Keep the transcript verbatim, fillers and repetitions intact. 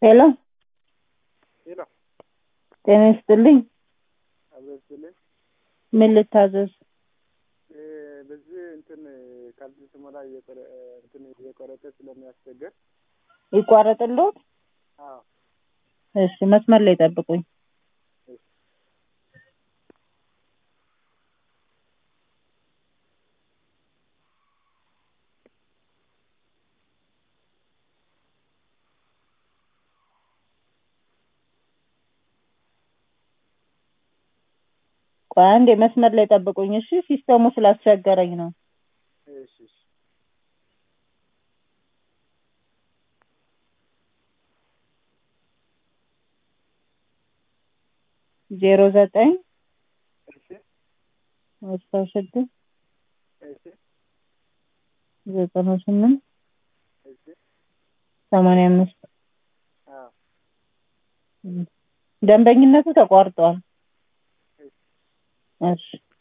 ሄሎ ሄሎ ጤና ይስጥልኝ። አበስልኝ ምን ልታዘዝ? እ በዚህ እንትን ካልሲ ስሞላ እየቆረ እንትን እየቆረጠ ስለሚያስቸግር ይቋረጥልዎት? አዎ እሺ መስመር ላይ ጠብቁኝ። እሺ ቆይ አንዴ መስመር ላይ ጠብቁኝ እሺ፣ ሲስተሙ ስላስቸገረኝ ነው። እሺ እሺ ዜሮ ዘጠኝ እሺ አስራ ስድስት እሺ ዘጠና ስምንት እሺ ሰማንያ አምስት አዎ ደንበኝነቱ ተቋርጧል። እሺ እሺ